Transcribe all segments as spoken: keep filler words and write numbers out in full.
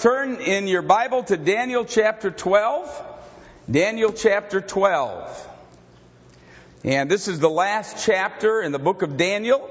turn in your Bible to Daniel chapter twelve. Daniel chapter twelve. And this is the last chapter in the book of Daniel.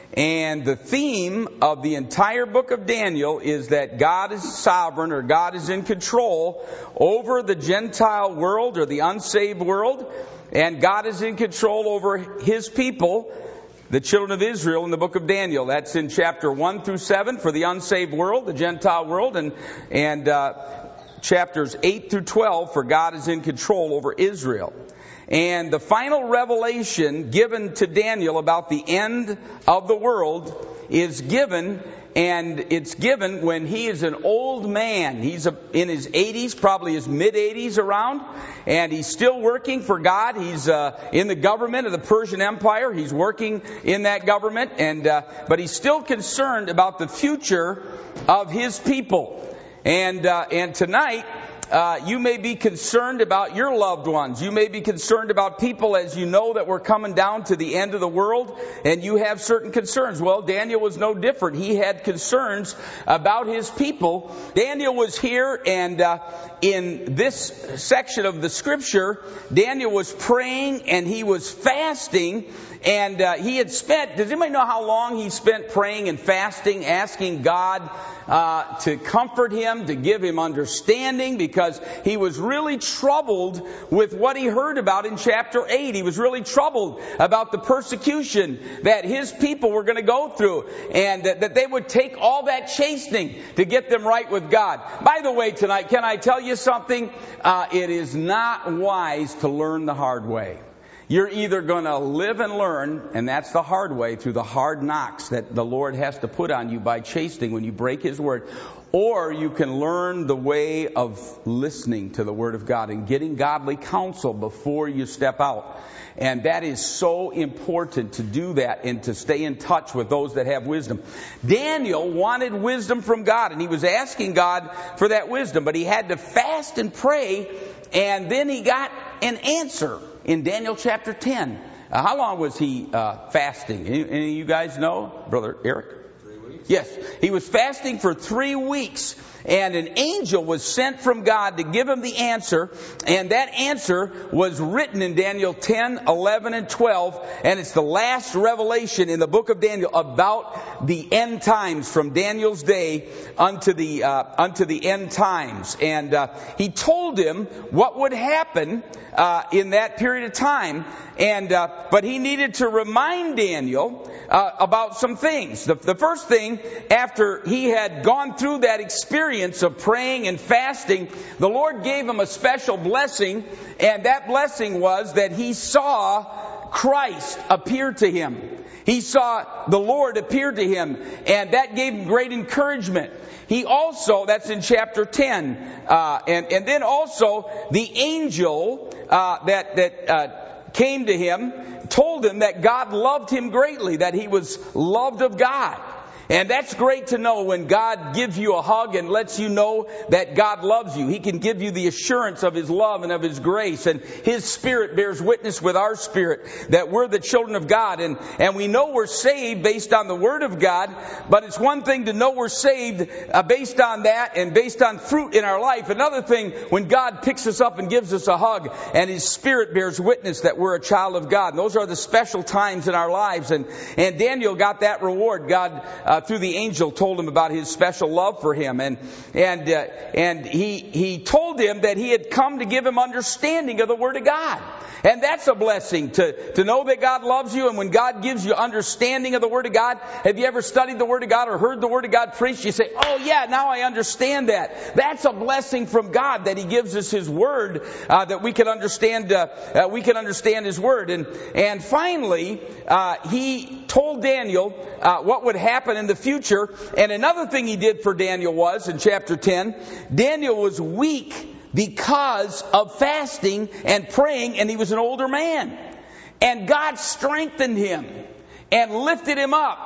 And the theme of the entire book of Daniel is that God is sovereign, or God is in control over the Gentile world or the unsaved world. And God is in control over His people, the children of Israel, in the book of Daniel. That's in chapter one through seven for the unsaved world, the Gentile world, and and uh, chapters eight through twelve for God is in control over Israel. And the final revelation given to Daniel about the end of the world is given, and it's given when he is an old man. He's in his eighties, probably his mid-eighties around, and he's still working for God. He's uh, in the government of the Persian Empire. He's working in that government, and uh, but he's still concerned about the future of his people. And uh, and tonight, Uh, you may be concerned about your loved ones. You may be concerned about people as you know that we're coming down to the end of the world, and you have certain concerns. Well, Daniel was no different. He had concerns about his people. Daniel was here, and uh, in this section of the scripture, Daniel was praying and he was fasting, and uh, he had spent, does anybody know how long he spent praying and fasting, asking God uh, to comfort him, to give him understanding, because he was really troubled with what he heard about in chapter eight. He was really troubled about the persecution that his people were going to go through, and that, that they would take all that chastening to get them right with God. By the way, tonight, can I tell you something? Uh, it is not wise to learn the hard way. You're either going to live and learn, and that's the hard way, through the hard knocks that the Lord has to put on you by chastening when you break His Word. Or you can learn the way of listening to the Word of God and getting godly counsel before you step out. And that is so important, to do that and to stay in touch with those that have wisdom. Daniel wanted wisdom from God, and he was asking God for that wisdom, but he had to fast and pray, and then he got an answer in Daniel chapter ten. Uh, how long was he uh, fasting? Any, any of you guys know? Brother Eric? Three weeks. Yes. He was fasting for three weeks. And an angel was sent from God to give him the answer. And that answer was written in Daniel ten, eleven, and twelve. And it's the last revelation in the book of Daniel about the end times, from Daniel's day unto the uh, unto the end times. And uh, he told him what would happen uh, in that period of time. And uh, but he needed to remind Daniel uh, about some things. The, the first thing, after he had gone through that experience of praying and fasting, the Lord gave him a special blessing, and that blessing was that he saw Christ appear to him. He saw the Lord appear to him, and that gave him great encouragement. He also, that's in chapter ten, uh, and, and then also the angel uh, that, that uh, came to him told him that God loved him greatly, that he was loved of God. And that's great to know when God gives you a hug and lets you know that God loves you. He can give you the assurance of His love and of His grace. And His Spirit bears witness with our spirit that we're the children of God. And, and we know we're saved based on the Word of God. But it's one thing to know we're saved uh, based on that and based on fruit in our life. Another thing, when God picks us up and gives us a hug and His Spirit bears witness that we're a child of God. And those are the special times in our lives. And, and Daniel got that reward. God uh, through the angel told him about His special love for him, and and uh, and he he told him that he had come to give him understanding of the Word of God. And that's a blessing, to, to know that God loves you. And when God gives you understanding of the Word of God, have you ever studied the Word of God or heard the Word of God preached? You say, oh yeah, now I understand that. That's a blessing from God, that He gives us His Word, uh, that we can understand, uh, uh, we can understand His Word. And, and finally, uh, He told Daniel uh, what would happen in the future. And another thing He did for Daniel was, in chapter ten, Daniel was weak because of fasting and praying, and he was an older man. And God strengthened him and lifted him up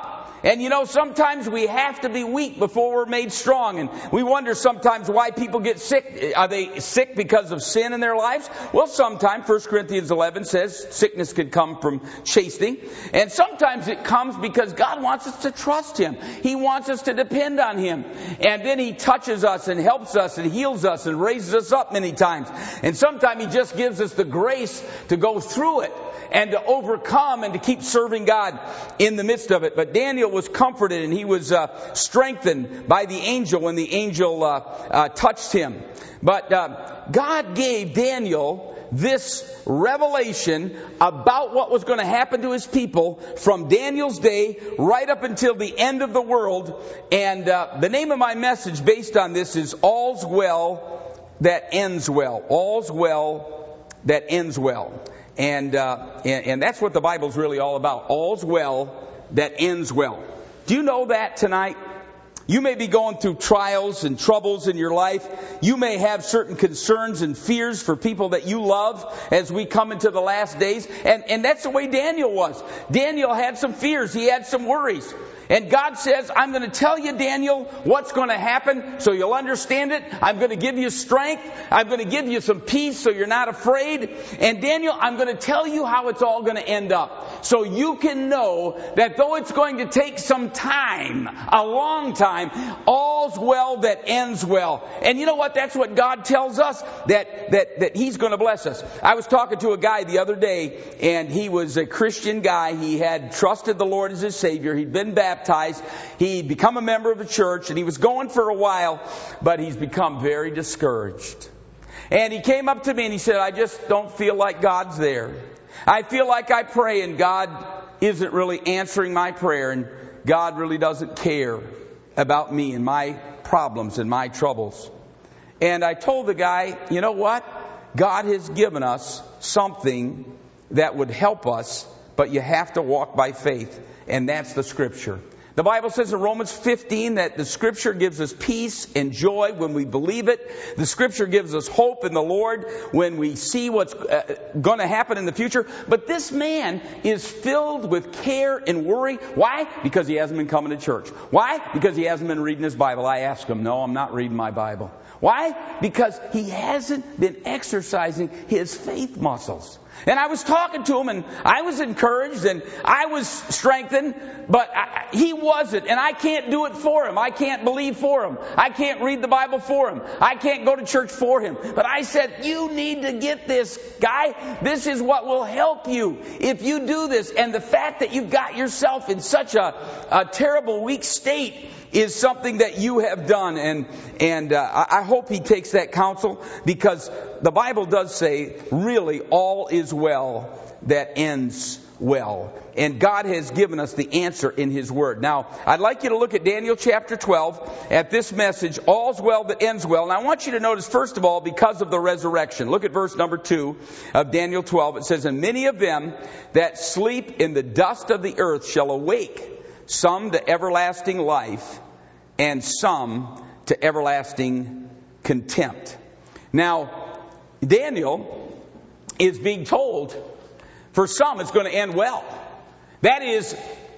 and you know, sometimes we have to be weak before we're made strong. And we wonder sometimes why people get sick. Are they sick because of sin in their lives? Well, sometimes First Corinthians eleven says sickness could come from chastening. And sometimes it comes because God wants us to trust Him. He wants us to depend on Him. And then He touches us and helps us and heals us and raises us up many times. And sometimes He just gives us the grace to go through it and to overcome and to keep serving God in the midst of it. But Daniel was comforted and he was uh, strengthened by the angel when the angel uh, uh, touched him. But uh, God gave Daniel this revelation about what was going to happen to His people from Daniel's day right up until the end of the world. And uh, the name of my message based on this is All's Well That Ends Well. All's Well That Ends Well. And, uh, and and that's what the Bible's really all about. All's well that ends well. Do you know that tonight? You may be going through trials and troubles in your life. You may have certain concerns and fears for people that you love as we come into the last days. And, and that's the way Daniel was. Daniel had some fears. He had some worries. And God says, I'm going to tell you, Daniel, what's going to happen so you'll understand it. I'm going to give you strength. I'm going to give you some peace so you're not afraid. And Daniel, I'm going to tell you how it's all going to end up. So you can know that though it's going to take some time, a long time, all's well that ends well. And you know what? That's what God tells us, that, that, that He's going to bless us. I was talking to a guy the other day, and he was a Christian guy. He had trusted the Lord as his Savior. He'd been baptized. Baptized. He'd become a member of a church, and he was going for a while, but he's become very discouraged. And he came up to me and he said, I just don't feel like God's there. I feel like I pray and God isn't really answering my prayer, and God really doesn't care about me and my problems and my troubles. And I told the guy, you know what? God has given us something that would help us, but you have to walk by faith. And that's the Scripture. The Bible says in Romans fifteen that the Scripture gives us peace and joy when we believe it. The Scripture gives us hope in the Lord when we see what's uh, going to happen in the future. But this man is filled with care and worry. Why? Because he hasn't been coming to church. Why? Because he hasn't been reading his Bible. I asked him, no, I'm not reading my Bible. Why? Because he hasn't been exercising his faith muscles. And I was talking to him, and I was encouraged, and I was strengthened, but I, he wasn't, and I can't do it for him. I can't believe for him. I can't read the Bible for him. I can't go to church for him. But I said, you need to get this, guy. This is what will help you if you do this. And the fact that you've got yourself in such a, a terrible, weak state is something that you have done. And and uh, I hope he takes that counsel, because the Bible does say, really, all is well that ends well. And God has given us the answer in His Word. Now, I'd like you to look at Daniel chapter twelve, at this message, all's well that ends well. And I want you to notice, first of all, because of the resurrection. Look at verse number two of Daniel twelve. It says, and many of them that sleep in the dust of the earth shall awake, some to everlasting life, and some to everlasting contempt. Now, Daniel is being told, for some it's going to end well. That is,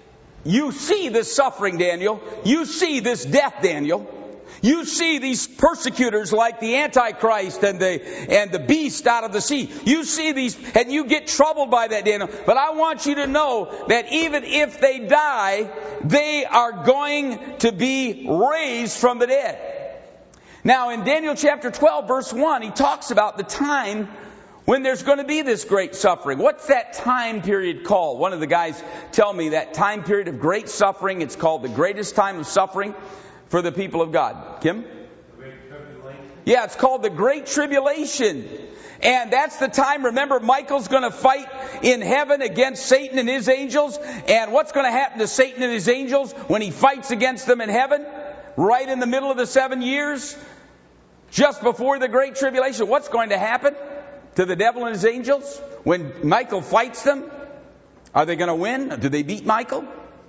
you see this suffering, Daniel. You see this death, Daniel. You see these persecutors like the Antichrist and the and the beast out of the sea. You see these, and you get troubled by that, Daniel. But I want you to know that even if they die, they are going to be raised from the dead. Now, in Daniel chapter twelve, verse one, he talks about the time when there's going to be this great suffering. What's that time period called? One of the guys tell me that time period of great suffering, it's called the greatest time of suffering for the people of God. Kim? Great tribulation. Yeah, it's called the Great Tribulation. And that's the time, remember, Michael's going to fight in heaven against Satan and his angels. And what's going to happen to Satan and his angels when he fights against them in heaven? Right in the middle of the seven years, just before the Great Tribulation. What's going to happen to the devil and his angels when Michael fights them? Are they going to win? Do they beat Michael?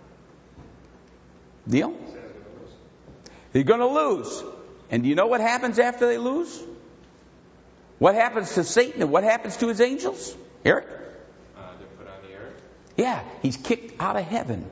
Deal? They're going to lose. And do you know what happens after they lose? What happens to Satan and what happens to his angels? Eric? Uh, they're put on the earth. Yeah, he's kicked out of heaven.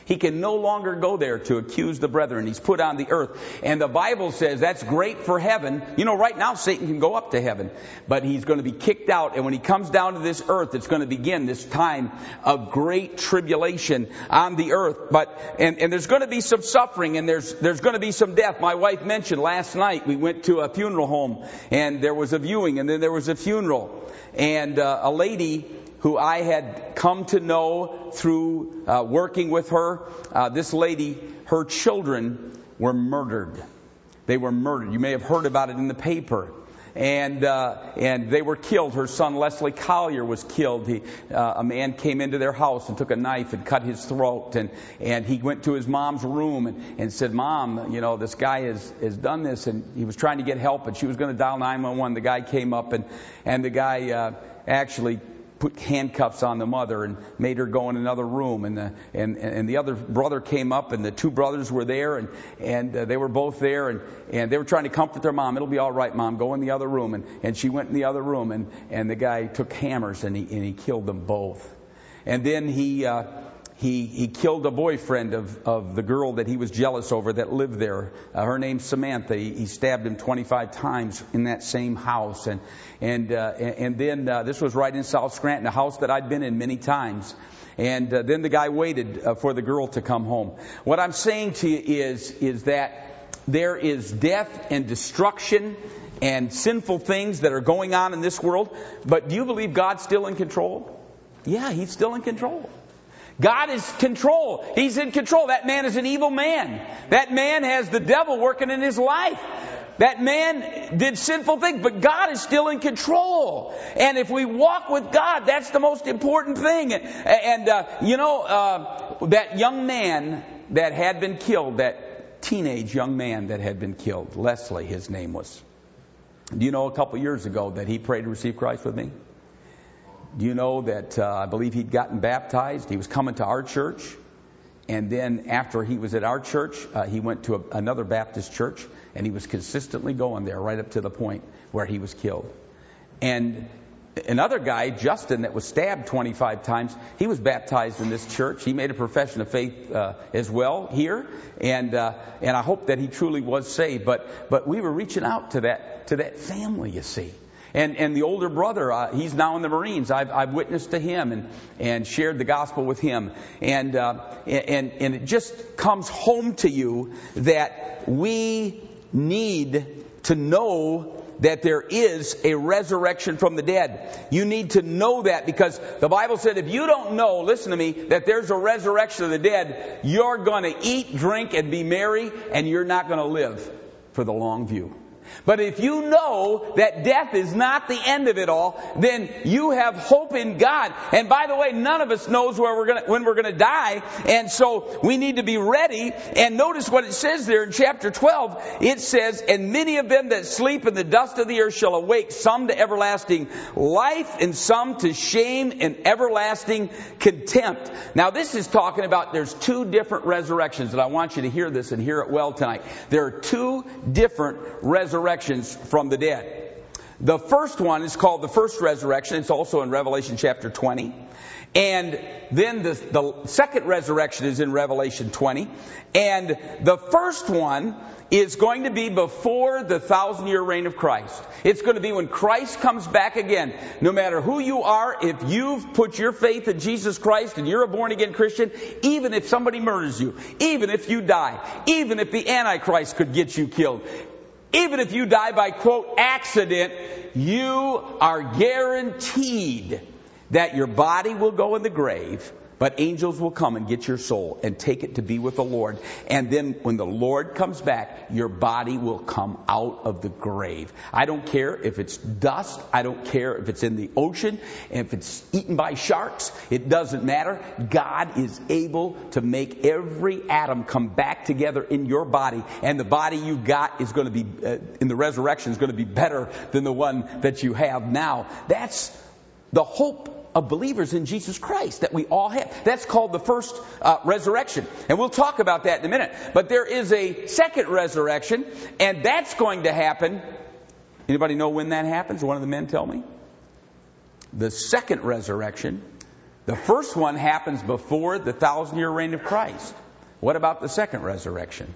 He can no longer go there to accuse the brethren. He's put on the earth. And the Bible says that's great for heaven. You know, right now Satan can go up to heaven, but he's going to be kicked out. And when he comes down to this earth, it's going to begin this time of great tribulation on the earth. But and, and there's going to be some suffering, and there's there's going to be some death. My wife mentioned last night we went to a funeral home, and there was a viewing, and then there was a funeral, and uh, a lady who I had come to know through uh, working with her. Uh, this lady, her children were murdered. They were murdered. You may have heard about it in the paper. And uh, and they were killed. Her son, Leslie Collier, was killed. He, uh, a man came into their house and took a knife and cut his throat. And, and he went to his mom's room and, and said, Mom, you know, this guy has, has done this. And he was trying to get help, and she was going to dial nine one one. The guy came up, and, and the guy uh, actually put handcuffs on the mother and made her go in another room. And the, and, and the other brother came up, and the two brothers were there, and, and uh, they were both there, and, and they were trying to comfort their mom. It'll be all right, Mom. Go in the other room. And, and she went in the other room, and, and the guy took hammers, and he, and he killed them both. And then he... Uh, He he killed a boyfriend of, of the girl that he was jealous over that lived there. Uh, her name's Samantha. He, he stabbed him twenty-five times in that same house. And and uh, and then uh, this was right in South Scranton, a house that I'd been in many times. And uh, then the guy waited uh, for the girl to come home. What I'm saying to you is is that there is death and destruction and sinful things that are going on in this world. But do you believe God's still in control? Yeah, He's still in control. God is control. He's in control. That man is an evil man. That man has the devil working in his life. That man did sinful things, but God is still in control. And if we walk with God, that's the most important thing. And, uh, you know, uh, that young man that had been killed, that teenage young man that had been killed, Leslie, his name was. Do you know a couple years ago that he prayed to receive Christ with me? Do you know that uh, I believe he'd gotten baptized? He was coming to our church. And then after he was at our church, uh, he went to a, another Baptist church. And he was consistently going there right up to the point where he was killed. And another guy, Justin, that was stabbed twenty-five times, he was baptized in this church. He made a profession of faith uh, as well here. And uh, and I hope that he truly was saved. But but we were reaching out to that to that family, you see. And and the older brother, uh, he's now in the Marines. I've, I've witnessed to him and, and shared the gospel with him. And, uh, and and it just comes home to you that we need to know that there is a resurrection from the dead. You need to know that, because the Bible said if you don't know, listen to me, that there's a resurrection of the dead, you're going to eat, drink, and be merry, and you're not going to live for the long view. But if you know that death is not the end of it all, then you have hope in God. And by the way, none of us knows where we're gonna, when we're going to die. And so we need to be ready. And notice what it says there in chapter twelve. It says, and many of them that sleep in the dust of the earth shall awake, some to everlasting life and some to shame and everlasting contempt. Now this is talking about there's two different resurrections. And I want you to hear this and hear it well tonight. There are two different resurrections. Resurrections from the dead. The first one is called the first resurrection. It's also in Revelation chapter twenty. And then the, the second resurrection is in Revelation twenty. And the first one is going to be before the thousand year reign of Christ. It's going to be when Christ comes back again. No matter who you are, if you've put your faith in Jesus Christ and you're a born again Christian, even if somebody murders you, even if you die, even if the Antichrist could get you killed, even if you die by, quote, accident, you are guaranteed that your body will go in the grave, but angels will come and get your soul and take it to be with the Lord. And then when the Lord comes back, your body will come out of the grave. I don't care if it's dust. I don't care if it's in the ocean, if it's eaten by sharks. It doesn't matter. God is able to make every atom come back together in your body. And the body you got is going to be, uh, in the resurrection, is going to be better than the one that you have now. That's the hope of believers in Jesus Christ that we all have. That's called the first uh, resurrection. And we'll talk about that in a minute. But there is a second resurrection, and that's going to happen. Anybody know when that happens? One of the men tell me. The second resurrection The first one happens before the thousand-year reign of Christ. What about the second resurrection?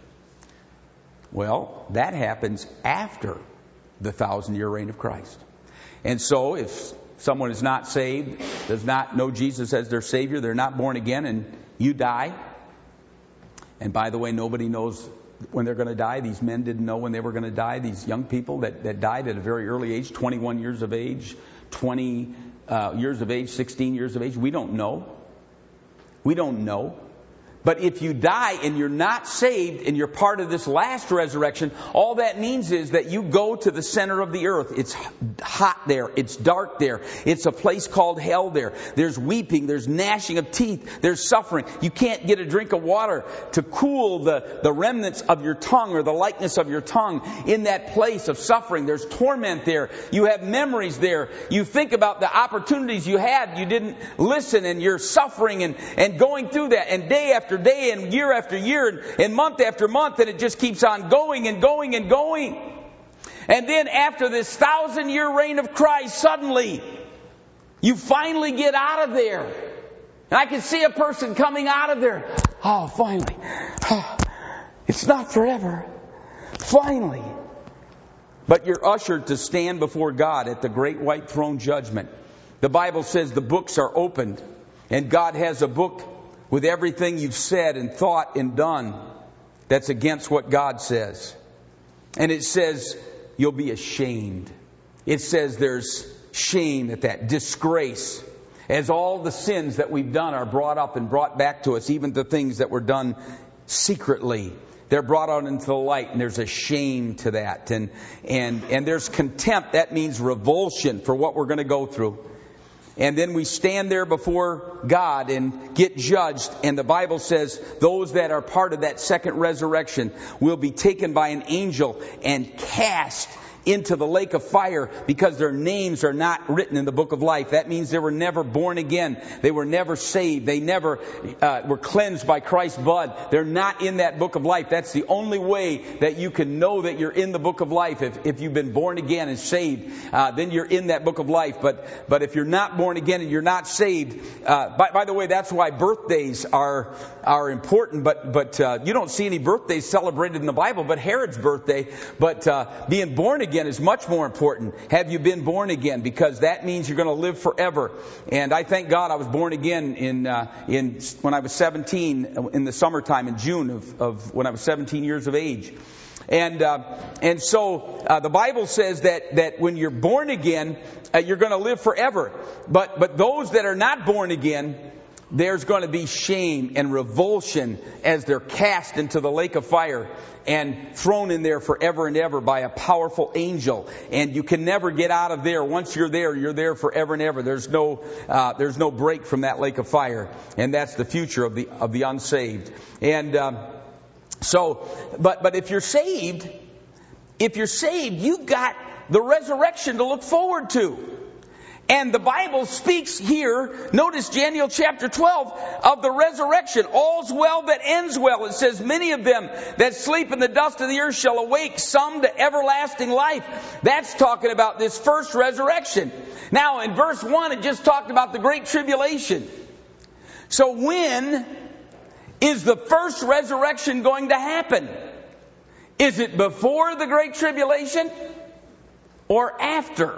Well, that happens after the thousand-year reign of Christ. And so if someone is not saved, does not know Jesus as their Savior, they're not born again, and you die. And by the way, nobody knows when they're going to die. These men didn't know when they were going to die. These young people that, that died at a very early age, twenty-one years of age, twenty uh, years of age, sixteen years of age. We don't know. We don't know. But if you die and you're not saved and you're part of this last resurrection, all that means is that you go to the center of the earth. It's hot there. It's dark there. It's a place called hell there. There's weeping. There's gnashing of teeth. There's suffering. You can't get a drink of water to cool the, the remnants of your tongue or the likeness of your tongue in that place of suffering. There's torment there. You have memories there. You think about the opportunities you had. You didn't listen and you're suffering and, and going through that. And day after day and year after year and, and month after month, and it just keeps on going and going and going. And then after this thousand year reign of Christ, suddenly you finally get out of there. And I can see a person coming out of there. Oh, finally. Oh, it's not forever. Finally. But you're ushered to stand before God at the great white throne judgment. The Bible says the books are opened, and God has a book with everything you've said and thought and done that's against what God says. And it says you'll be ashamed. It says there's shame at that, disgrace, as all the sins that we've done are brought up and brought back to us, even the things that were done secretly. They're brought out into the light, and there's a shame to that. And, and, and there's contempt. That means revulsion for what we're going to go through. And then we stand there before God and get judged. And the Bible says those that are part of that second resurrection will be taken by an angel and cast into the lake of fire because their names are not written in the book of life. That means they were never born again. They were never saved. They never uh, were cleansed by Christ's blood. They're not in that book of life. That's the only way that you can know that you're in the book of life. If, if you've been born again and saved, uh, then you're in that book of life. But but if you're not born again and you're not saved, uh, by, by the way, that's why birthdays are are important. But but uh, you don't see any birthdays celebrated in the Bible, but Herod's birthday. But uh, being born again Again is much more important. Have you been born again? Because that means you're going to live forever. And I thank God I was born again in uh, in when I was seventeen in the summertime in June of, of when I was seventeen years of age. And uh, and so uh, the Bible says that that when you're born again, uh, you're going to live forever. But but those that are not born again, there's going to be shame and revulsion as they're cast into the lake of fire and thrown in there forever and ever by a powerful angel. And you can never get out of there. Once you're there, you're there forever and ever. There's no, uh, there's no break from that lake of fire. And that's the future of the, of the unsaved. And, um, so, but, but if you're saved, if you're saved, you've got the resurrection to look forward to. And the Bible speaks here, notice Daniel chapter twelve, of the resurrection. All's well that ends well. It says, many of them that sleep in the dust of the earth shall awake, some to everlasting life. That's talking about this first resurrection. Now, in verse one, it just talked about the great tribulation. So when is the first resurrection going to happen? Is it before the great tribulation or after?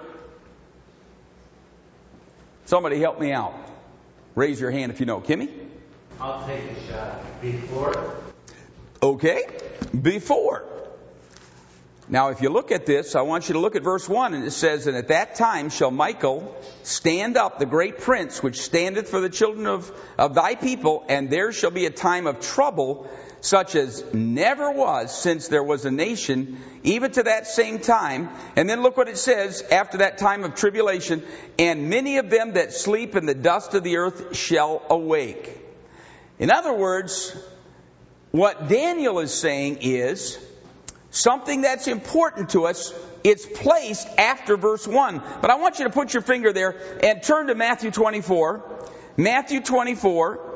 Somebody help me out. Raise your hand if you know. Kimmy? I'll take a shot. Before? Okay. Before. Now, if you look at this, I want you to look at verse one. And it says, and at that time shall Michael stand up, the great prince, which standeth for the children of, of thy people, and there shall be a time of trouble, such as never was since there was a nation, even to that same time. And then look what it says after that time of tribulation. And many of them that sleep in the dust of the earth shall awake. In other words, what Daniel is saying is something that's important to us. It's placed after verse one. But I want you to put your finger there and turn to Matthew twenty-four. Matthew twenty-four.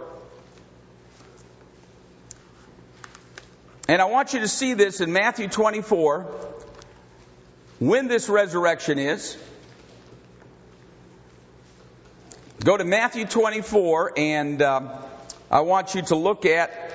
And I want you to see this in Matthew twenty-four, when this resurrection is. Go to Matthew twenty-four, and um, I want you to look at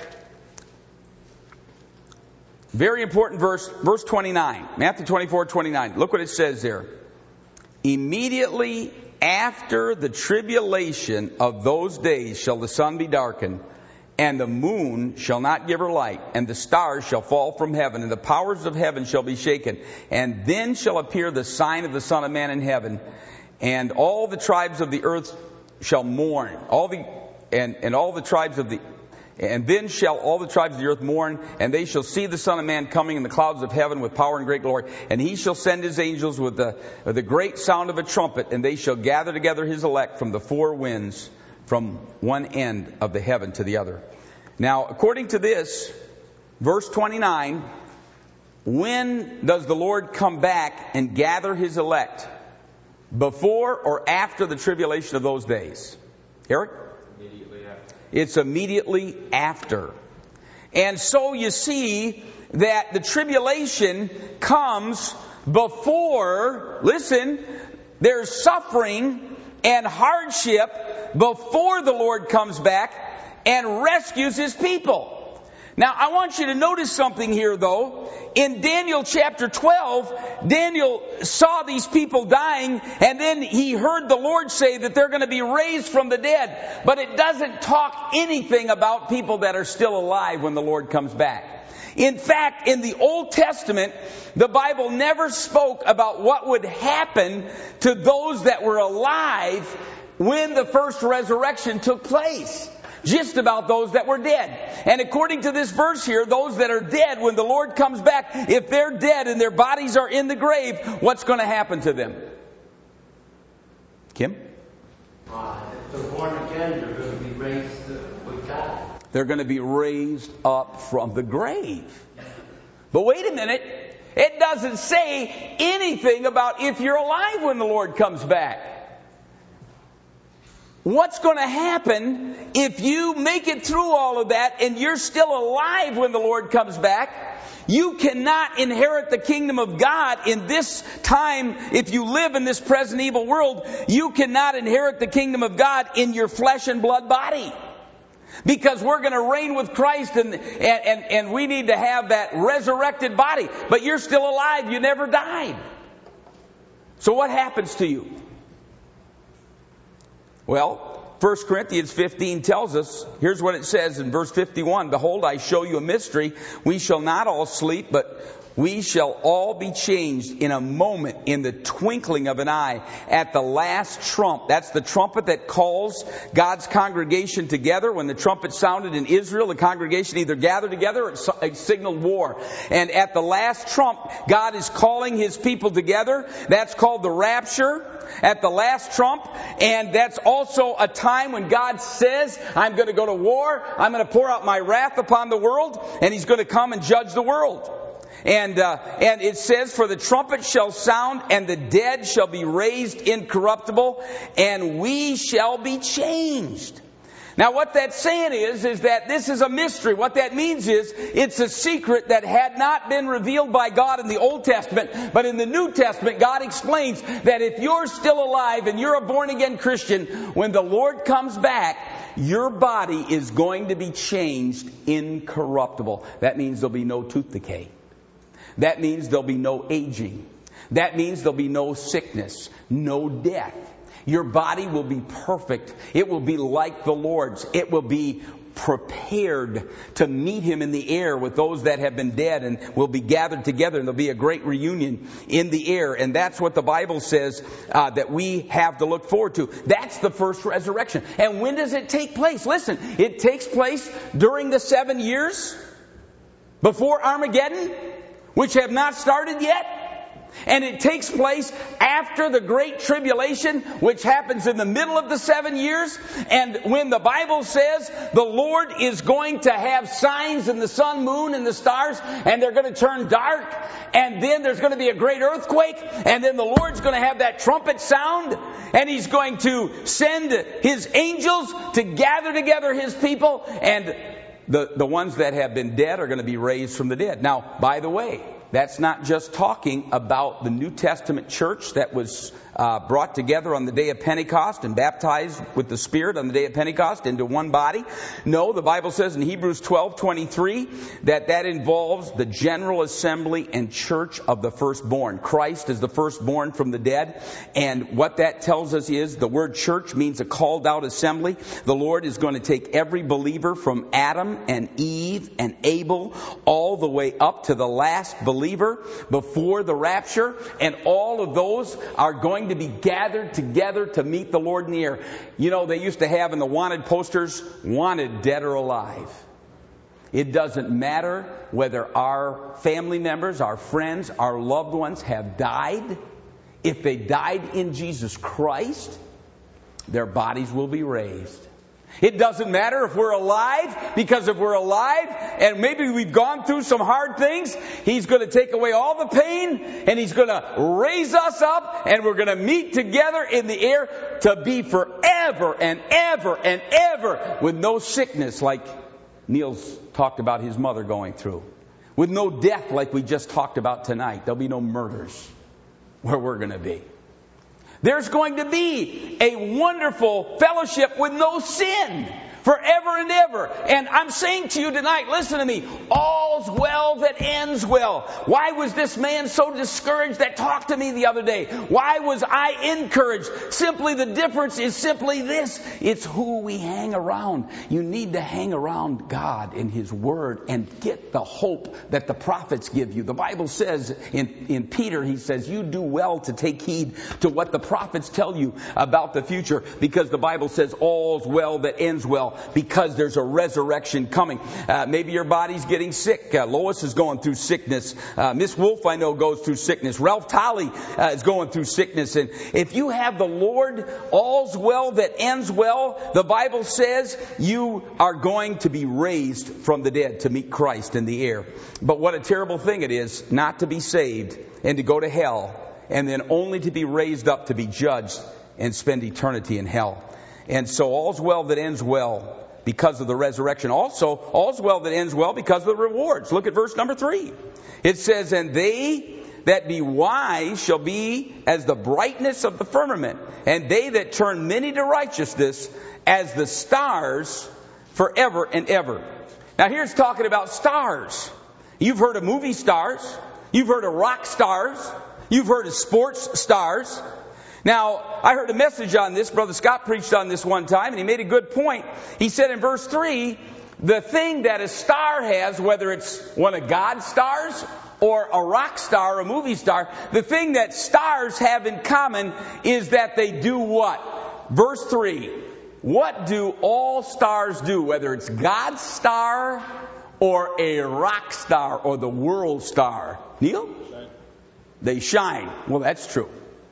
very important verse, verse twenty-nine. Matthew twenty-four, twenty-nine. Look what it says there. Immediately after the tribulation of those days shall the sun be darkened, and the moon shall not give her light, and the stars shall fall from heaven, and the powers of heaven shall be shaken. And then shall appear the sign of the Son of Man in heaven, and all the tribes of the earth shall mourn. All the and, and all the tribes of the And then shall all the tribes of the earth mourn, and they shall see the Son of Man coming in the clouds of heaven with power and great glory. And he shall send his angels with the, with the great sound of a trumpet, and they shall gather together his elect from the four winds, from one end of the heaven to the other. Now, according to this, verse twenty-nine, when does the Lord come back and gather his elect? Before or after the tribulation of those days? Eric? Immediately after. It's immediately after. And so you see that the tribulation comes before, listen, there's suffering and hardship before the Lord comes back and rescues his people. Now, I want you to notice something here, though. In Daniel chapter twelve, Daniel saw these people dying, and then he heard the Lord say that they're going to be raised from the dead. But it doesn't talk anything about people that are still alive when the Lord comes back. In fact, in the Old Testament, the Bible never spoke about what would happen to those that were alive when the first resurrection took place. Just about those that were dead. And according to this verse here, those that are dead, when the Lord comes back, if they're dead and their bodies are in the grave, what's going to happen to them? Kim? Uh, if they're born again, they're going to be raised uh, with God. They're going to be raised up from the grave. But wait a minute. It doesn't say anything about if you're alive when the Lord comes back. What's going to happen if you make it through all of that and you're still alive when the Lord comes back? You cannot inherit the kingdom of God in this time. If you live in this present evil world, you cannot inherit the kingdom of God in your flesh and blood body. Because we're going to reign with Christ, and, and, and, and we need to have that resurrected body. But you're still alive. You never died. So what happens to you? Well, First Corinthians fifteen tells us, here's what it says in verse fifty-one. Behold, I show you a mystery. We shall not all sleep, but we shall all be changed in a moment, in the twinkling of an eye, at the last trump. That's the trumpet that calls God's congregation together. When the trumpet sounded in Israel, the congregation either gathered together or it signaled war. And at the last trump, God is calling his people together. That's called the rapture. At the last trump, and that's also a time when God says, I'm going to go to war, I'm going to pour out my wrath upon the world, and he's going to come and judge the world. And uh, and it says, for the trumpet shall sound, and the dead shall be raised incorruptible, and we shall be changed. Now what that's saying is, is that this is a mystery. What that means is, it's a secret that had not been revealed by God in the Old Testament, but in the New Testament, God explains that if you're still alive and you're a born-again Christian, when the Lord comes back, your body is going to be changed incorruptible. That means there'll be no tooth decay. That means there'll be no aging. That means there'll be no sickness, no death. Your body will be perfect. It will be like the Lord's. It will be prepared to meet him in the air with those that have been dead, and will be gathered together, and there'll be a great reunion in the air. And that's what the Bible says uh, that we have to look forward to. That's the first resurrection. And when does it take place? Listen, it takes place during the seven years before Armageddon, which have not started yet. And it takes place after the Great Tribulation, which happens in the middle of the seven years. And when the Bible says the Lord is going to have signs in the sun, moon, and the stars, and they're going to turn dark, and then there's going to be a great earthquake, and then the Lord's going to have that trumpet sound, and he's going to send his angels to gather together his people, and the, the ones that have been dead are going to be raised from the dead. Now, by the way, that's not just talking about the New Testament church that was uh, brought together on the day of Pentecost and baptized with the Spirit on the day of Pentecost into one body. No, the Bible says in Hebrews twelve twenty-three that that involves the general assembly and church of the firstborn. Christ is the firstborn from the dead. And what that tells us is the word church means a called out assembly. The Lord is going to take every believer from Adam and Eve and Abel all the way up to the last believer before the rapture. And all of those are going to be gathered together to meet the Lord in the air. You know, they used to have in the wanted posters, wanted dead or alive. It doesn't matter whether our family members, our friends, our loved ones have died. If they died in Jesus Christ, their bodies will be raised. It doesn't matter if we're alive, because if we're alive and maybe we've gone through some hard things, He's going to take away all the pain and He's going to raise us up and we're going to meet together in the air to be forever and ever and ever with no sickness like Neil's talked about his mother going through. With no death like we just talked about tonight. There'll be no murders where we're going to be. There's going to be a wonderful fellowship with no sin forever and ever. And I'm saying to you tonight, listen to me, all's well that ends well. Why was this man so discouraged that talked to me the other day? Why was I encouraged? Simply the difference is simply this. It's who we hang around. You need to hang around God and His Word and get the hope that the prophets give you. The Bible says in, in Peter, he says, you do well to take heed to what the prophets tell you about the future, because the Bible says all's well that ends well. Because there's a resurrection coming. Uh, maybe your body's getting sick. Uh, Lois is going through sickness. Uh, Miss Wolf, I know, goes through sickness. Ralph Tolley uh, is going through sickness. And if you have the Lord, all's well that ends well. The Bible says you are going to be raised from the dead to meet Christ in the air. But what a terrible thing it is not to be saved and to go to hell, and then only to be raised up to be judged and spend eternity in hell. And so all's well that ends well because of the resurrection. Also, all's well that ends well because of the rewards. Look at verse number three. It says, and they that be wise shall be as the brightness of the firmament, and they that turn many to righteousness as the stars forever and ever. Now here's talking about stars. You've heard of movie stars. You've heard of rock stars. You've heard of sports stars. Now, I heard a message on this. Brother Scott preached on this one time, and he made a good point. He said in verse three, the thing that a star has, whether it's one of God's stars or a rock star, a movie star, the thing that stars have in common is that they do what? Verse three, what do all stars do, whether it's God's star or a rock star or the world star? Neil? Shine. They shine. Well, that's true.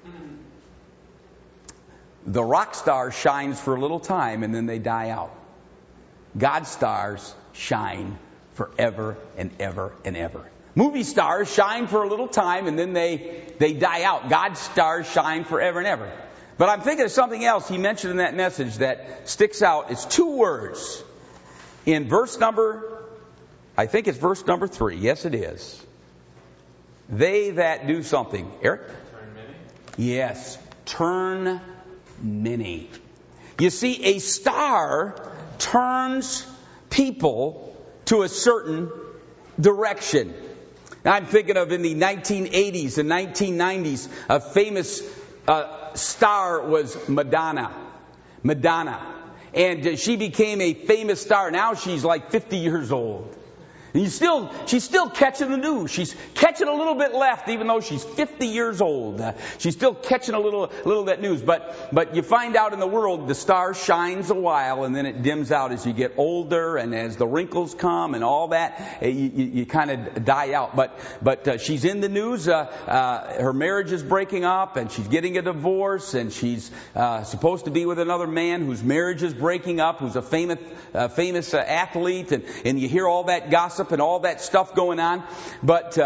The rock star shines for a little time and then they die out. God's stars shine forever and ever and ever. Movie stars shine for a little time and then they, they die out. God's stars shine forever and ever. But I'm thinking of something else he mentioned in that message that sticks out. It's two words. In verse number, I think it's verse number three. Yes, it is. They that do something. Eric? Turn many? Yes. Turn many. You see, a star turns people to a certain direction. Now, I'm thinking of in the nineteen eighties and nineteen nineties, a famous uh, star was Madonna. Madonna. And uh, she became a famous star. Now she's like fifty years old. And you still, she's still catching the news. She's catching a little bit left, even though she's fifty years old. Uh, she's still catching a little, a little that news. But, but you find out in the world, the star shines a while and then it dims out as you get older and as the wrinkles come and all that. You, you, you kind of die out. But, but uh, she's in the news. Uh, uh, her marriage is breaking up and she's getting a divorce and she's uh, supposed to be with another man whose marriage is breaking up, who's a famous, uh, famous uh, athlete, and, and you hear all that gossip and all that stuff going on. But uh,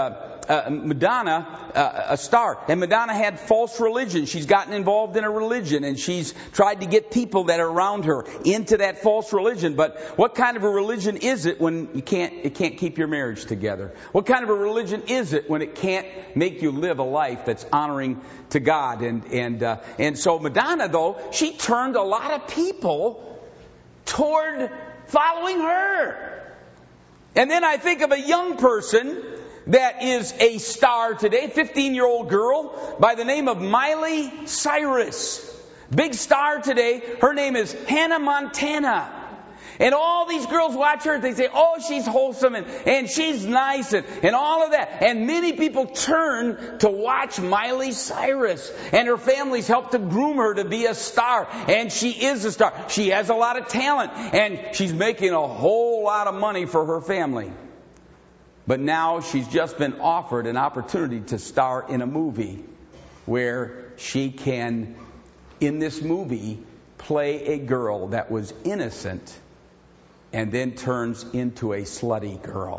uh, Madonna uh, a star. And Madonna had false religion. She's gotten involved in a religion, and she's tried to get people that are around her into that false religion. But what kind of a religion is it when you can't, it can't keep your marriage together? What kind of a religion is it when it can't make you live a life that's honoring to God? And and uh, and so Madonna, though, she turned a lot of people toward following her. And then I think of a young person that is a star today, fifteen-year-old girl by the name of Miley Cyrus. Big star today. Her name is Hannah Montana. And all these girls watch her and they say, oh, she's wholesome and, and she's nice and, and all of that. And many people turn to watch Miley Cyrus. And her family's helped to groom her to be a star. And she is a star. She has a lot of talent. And she's making a whole lot of money for her family. But now she's just been offered an opportunity to star in a movie where she can, in this movie, play a girl that was innocent and then turns into a slutty girl.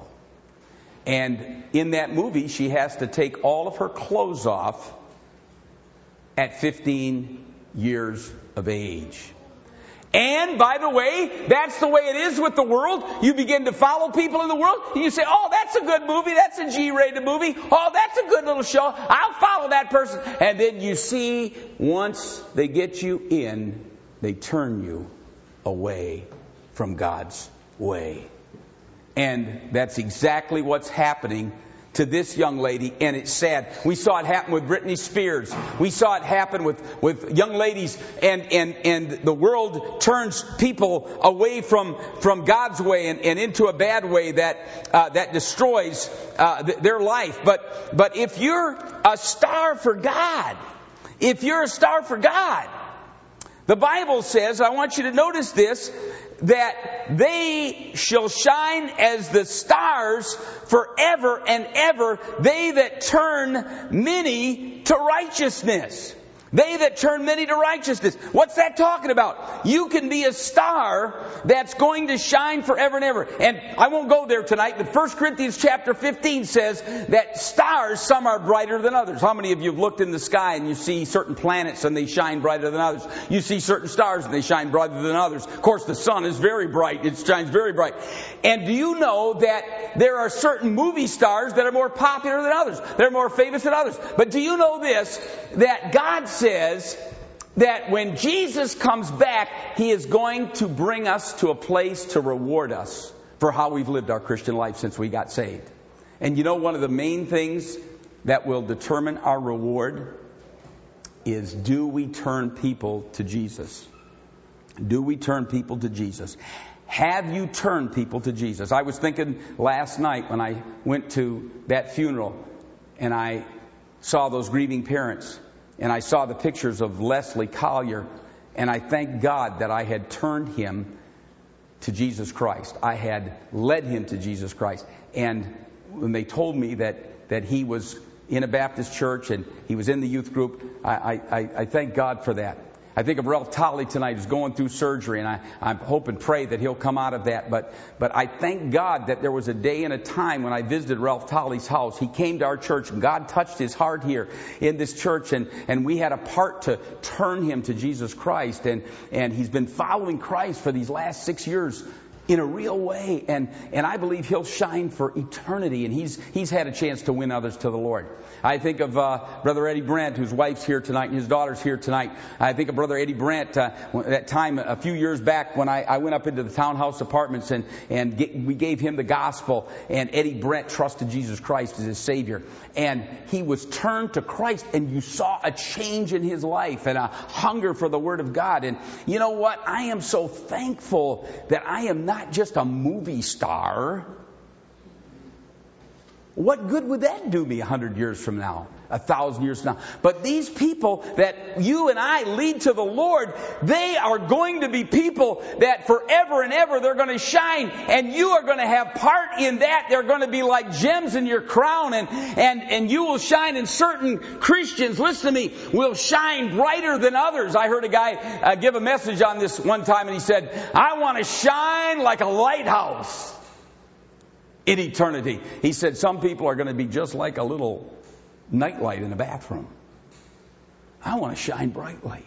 And in that movie, she has to take all of her clothes off at fifteen years of age. And, by the way, that's the way it is with the world. You begin to follow people in the world, and you say, oh, that's a good movie, that's a G-rated movie, oh, that's a good little show, I'll follow that person. And then you see, once they get you in, they turn you away from God's way. And that's exactly what's happening to this young lady, and it's sad. We saw it happen with Britney Spears. We saw it happen with, with young ladies, and, and, and the world turns people away from, from God's way and, and into a bad way that, uh, that destroys uh, th- their life. But, but if you're a star for God, if you're a star for God, the Bible says, I want you to notice this, that they shall shine as the stars forever and ever, they that turn many to righteousness. They that turn many to righteousness. What's that talking about? You can be a star that's going to shine forever and ever. And I won't go there tonight, but First Corinthians chapter fifteen says that stars, some are brighter than others. How many of you have looked in the sky and you see certain planets and they shine brighter than others? You see certain stars and they shine brighter than others. Of course, the sun is very bright. It shines very bright. And do you know that there are certain movie stars that are more popular than others? They're more famous than others. But do you know this? That God says that when Jesus comes back, He is going to bring us to a place to reward us for how we've lived our Christian life since we got saved. And you know, one of the main things that will determine our reward is, do we turn people to Jesus? Do we turn people to Jesus? Have you turned people to Jesus? I was thinking last night when I went to that funeral and I saw those grieving parents, and I saw the pictures of Leslie Collier, and I thank God that I had turned him to Jesus Christ. I had led him to Jesus Christ. And when they told me that, that he was in a Baptist church and he was in the youth group, I, I, I thank God for that. I think of Ralph Tolley tonight, who's going through surgery, and I, I hope and pray that he'll come out of that. But, but I thank God that there was a day and a time when I visited Ralph Tolley's house. He came to our church, and God touched his heart here in this church, and, and we had a part to turn him to Jesus Christ. And, and he's been following Christ for these last six years in a real way, and, and I believe he'll shine for eternity, and he's he's had a chance to win others to the Lord. I think of uh, Brother Eddie Brandt, whose wife's here tonight, and his daughter's here tonight. I think of Brother Eddie Brandt, uh, that time a few years back when I, I went up into the townhouse apartments, and, and get, we gave him the gospel, and Eddie Brandt trusted Jesus Christ as his Savior. And he was turned to Christ, and you saw a change in his life and a hunger for the Word of God. And you know what? I am so thankful that I am not Not just a movie star. What good would that do me a hundred years from now? A thousand years from now? But these people that you and I lead to the Lord, they are going to be people that forever and ever they're going to shine, and you are going to have part in that. They're going to be like gems in your crown, and, and, and you will shine. And certain Christians, listen to me, will shine brighter than others. I heard a guy uh, give a message on this one time, and he said, I want to shine like a lighthouse. in eternity. He said some people are going to be just like a little nightlight in a bathroom. I want to shine brightly.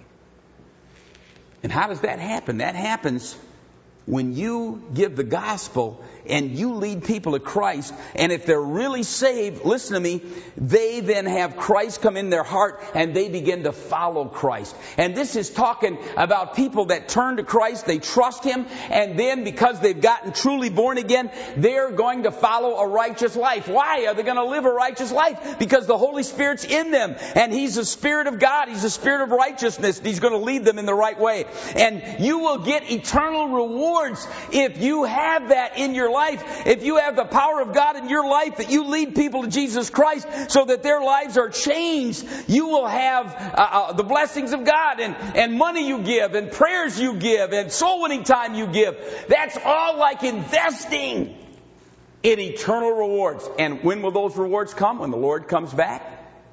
And how does that happen? That happens when you give the gospel and you lead people to Christ, and if they're really saved, listen to me, they then have Christ come in their heart and they begin to follow Christ. And this is talking about people that turn to Christ, they trust Him, and then because they've gotten truly born again, they're going to follow a righteous life. Why are they going to live a righteous life? Because the Holy Spirit's in them, and He's the Spirit of God, He's the Spirit of righteousness, and He's going to lead them in the right way. And you will get eternal rewards if you have that in your life. If you have the power of God in your life, that you lead people to Jesus Christ so that their lives are changed, you will have uh, uh, the blessings of God, and, and money you give, and prayers you give, and soul winning time you give. That's all like investing in eternal rewards. And when will those rewards come? When the Lord comes back.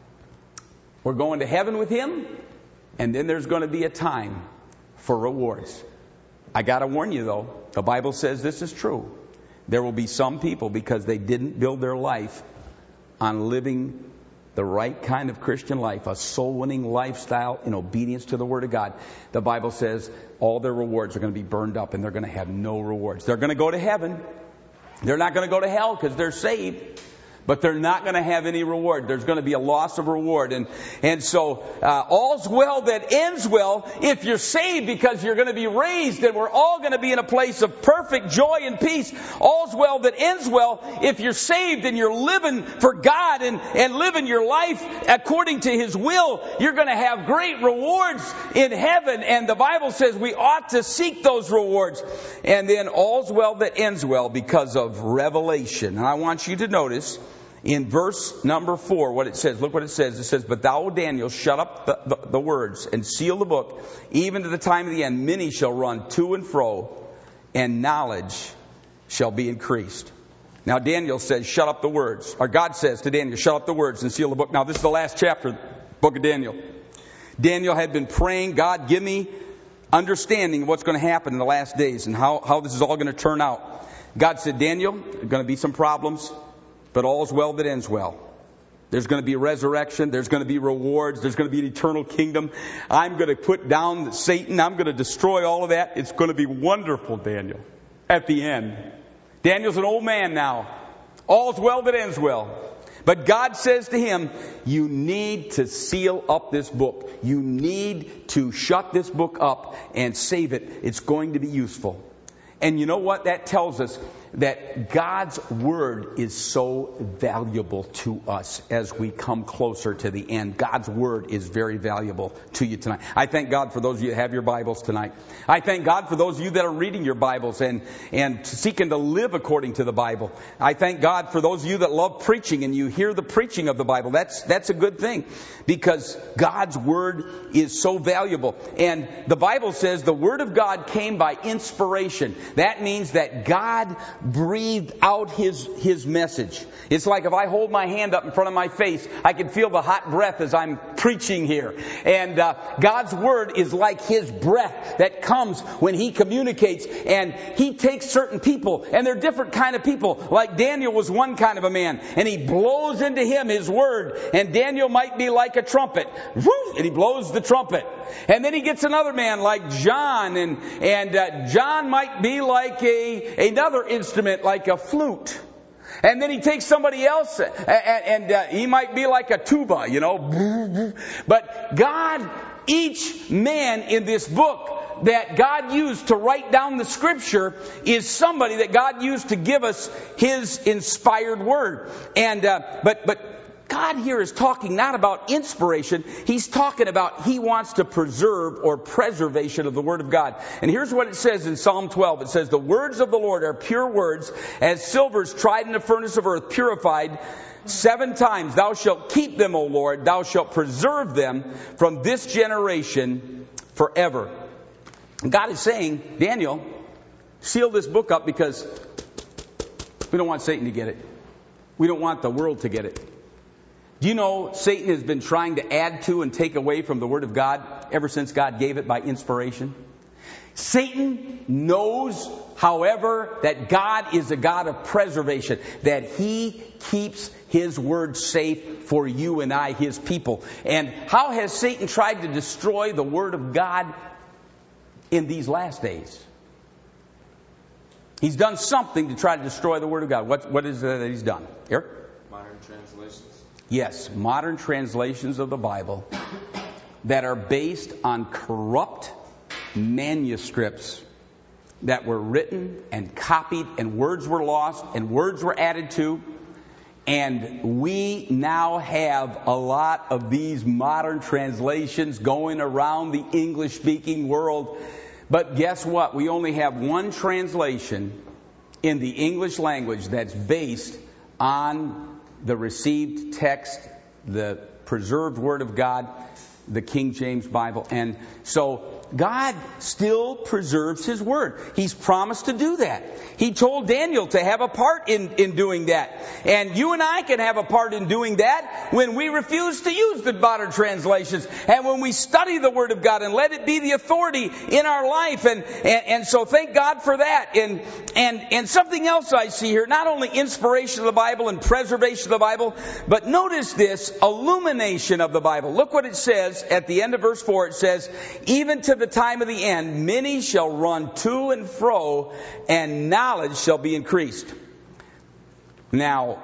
We're going to heaven with Him, and then there's going to be a time for rewards. I got to warn you though, the Bible says this is true. There will be some people, because they didn't build their life on living the right kind of Christian life, a soul-winning lifestyle in obedience to the Word of God. The Bible says all their rewards are going to be burned up, and they're going to have no rewards. They're going to go to heaven. They're not going to go to hell because they're saved. But they're not going to have any reward. There's going to be a loss of reward. And and so uh, all's well that ends well if you're saved, because you're going to be raised, and we're all going to be in a place of perfect joy and peace. All's well that ends well if you're saved and you're living for God and, and living your life according to His will. You're going to have great rewards in heaven. And the Bible says we ought to seek those rewards. And then all's well that ends well because of revelation. And I want you to notice in verse number four, what it says. Look what it says. It says, "But thou, O Daniel, shut up the, the, the words and seal the book, even to the time of the end. Many shall run to and fro, and knowledge shall be increased." Now Daniel says, shut up the words. Or God says to Daniel, shut up the words and seal the book. Now this is the last chapter, book of Daniel. Daniel had been praying, God, give me understanding of what's going to happen in the last days and how, how this is all going to turn out. God said, Daniel, there are going to be some problems, but all's well that ends well. There's going to be resurrection. There's going to be rewards. There's going to be an eternal kingdom. I'm going to put down Satan. I'm going to destroy all of that. It's going to be wonderful, Daniel, at the end. Daniel's an old man now. All's well that ends well. But God says to him, you need to seal up this book. You need to shut this book up and save it. It's going to be useful. And you know what? That tells us that God's Word is so valuable to us as we come closer to the end. God's Word is very valuable to you tonight. I thank God for those of you that have your Bibles tonight. I thank God for those of you that are reading your Bibles and, and seeking to live according to the Bible. I thank God for those of you that love preaching and you hear the preaching of the Bible. That's, that's a good thing, because God's Word is so valuable. And the Bible says the Word of God came by inspiration. That means that God breathed out his his message. It's like if I hold my hand up in front of my face, I can feel the hot breath as I'm preaching here. And uh, God's Word is like His breath that comes when He communicates. And He takes certain people, and they're different kind of people. Like Daniel was one kind of a man, and He blows into him His Word. And Daniel might be like a trumpet. Woo! And He blows the trumpet. And then He gets another man like John, and and uh, John might be like a another instrument, like a flute. And then He takes somebody else, and, and uh, he might be like a tuba, you know. But God, each man in this book that God used to write down the Scripture is somebody that God used to give us His inspired Word. And uh, but but. God here is talking not about inspiration. He's talking about He wants to preserve or preservation of the Word of God. And here's what it says in Psalm twelve. It says, the words of the Lord are pure words, as silver's tried in the furnace of earth, purified seven times. Thou shalt keep them, O Lord. Thou shalt preserve them from this generation forever. And God is saying, Daniel, seal this book up, because we don't want Satan to get it. We don't want the world to get it. Do you know Satan has been trying to add to and take away from the Word of God ever since God gave it by inspiration? Satan knows, however, that God is a God of preservation, that He keeps His word safe for you and I, His people. And how has Satan tried to destroy the word of God in these last days? He's done something to try to destroy the word of God. What, what is it that he's done? Here? Modern translations. Yes, modern translations of the Bible that are based on corrupt manuscripts that were written and copied, and words were lost and words were added to. And we now have a lot of these modern translations going around the English-speaking world. But guess what? We only have one translation in the English language that's based on the received text, the preserved Word of God, the King James Bible. And so God still preserves His Word. He's promised to do that. He told Daniel to have a part in, in doing that. And you and I can have a part in doing that when we refuse to use the modern translations and when we study the Word of God and let it be the authority in our life. And, and, and so thank God for that. And, and, and something else I see here, not only inspiration of the Bible and preservation of the Bible, but notice this, illumination of the Bible. Look what it says at the end of verse four. It says, even to the time of the end, many shall run to and fro, and knowledge shall be increased. Now,